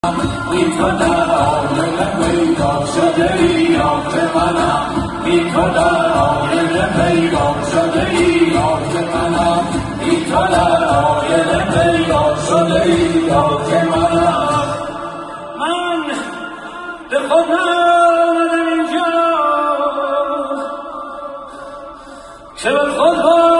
منم بی تو در عالم پیدا شده ای آخ منم بی تو در عالم پیدا شده ای آخ منم بی تو در عالم پیدا شده ای آخ منم من به خود آمدم اینجا که به خود